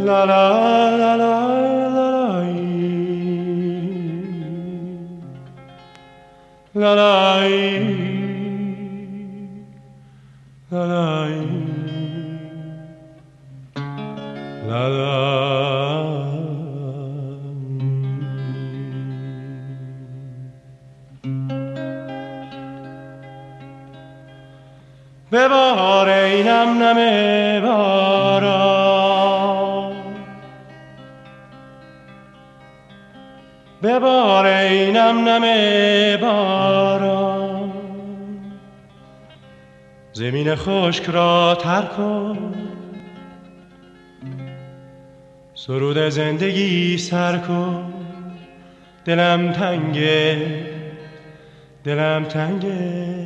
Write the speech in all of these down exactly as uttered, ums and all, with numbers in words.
La la la la la la la la la la la. ببار ای نم نم باران، ببار ای نم نم باران، زمین خشک را تر کن، سرود زندگی سر کن. دلم تنگه، دلم تنگه،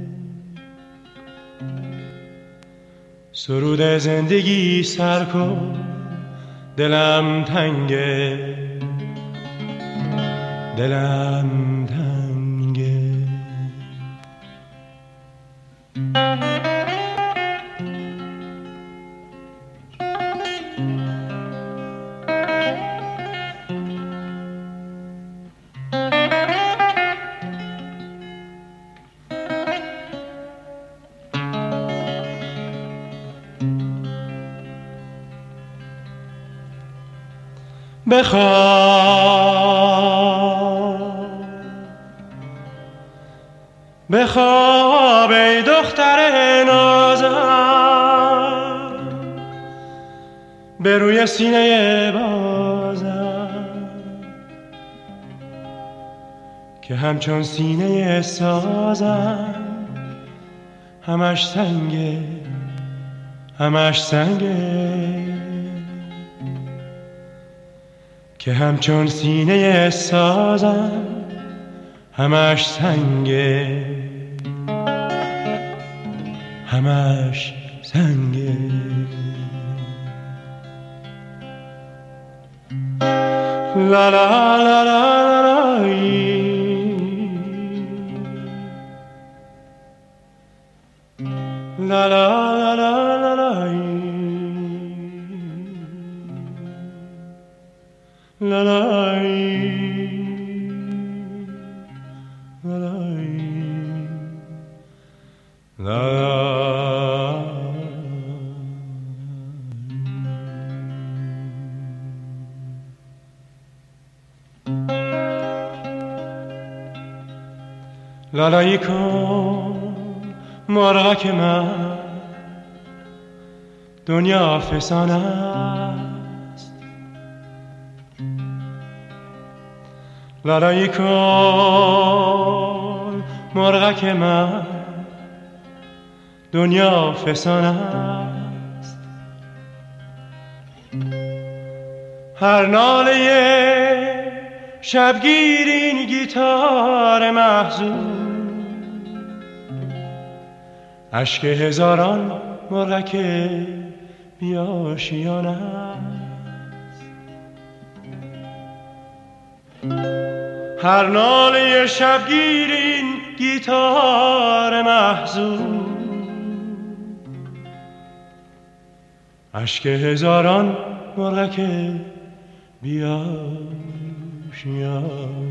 سرود زندگی سر کن. دلم تنگه، دلم تنگه. بخواب، بخواب ای دختر نازم، به روی سینه بازم که همچون سینه سازم، همش سنگه، همش سنگه، که همچون سینه سازم، همش سنگه، همش سنگه. لا لا لا لا لا لا لا لا لا لا La la la la la. لالایی کن مرغک من، دنیا فسانه است. لالایی کن مرغک من، دنیا فسانه است. هر ناله شبگیر این گیتار محزون، اشک هزاران مرغک بیاشیانه است. هر ناله شبگیر این گیتار محزون، اشک هزاران مرغک بیاشیانه.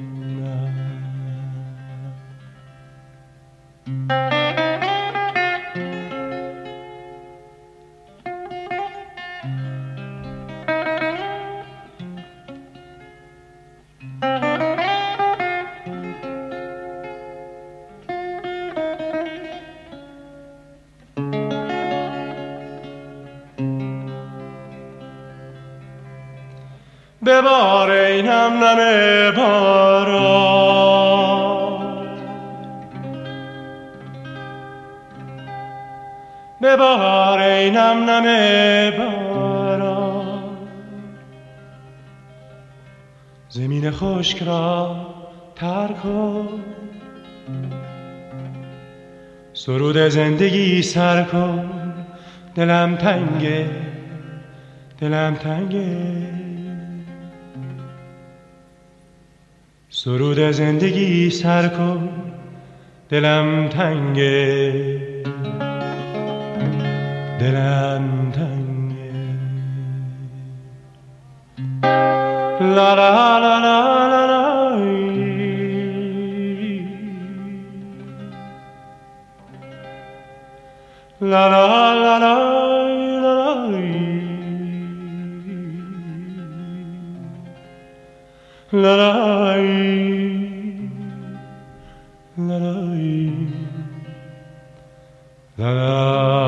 ببار ای نم نم باران، ببار ای نم نم باران، زمین خشک را تر کن، سرود زندگی سر کن. دلم تنگه، دلم تنگه، سرود زندگی سر کن. دلم تنگه، دلم تنگه. la la la la la la la la la la la la la la la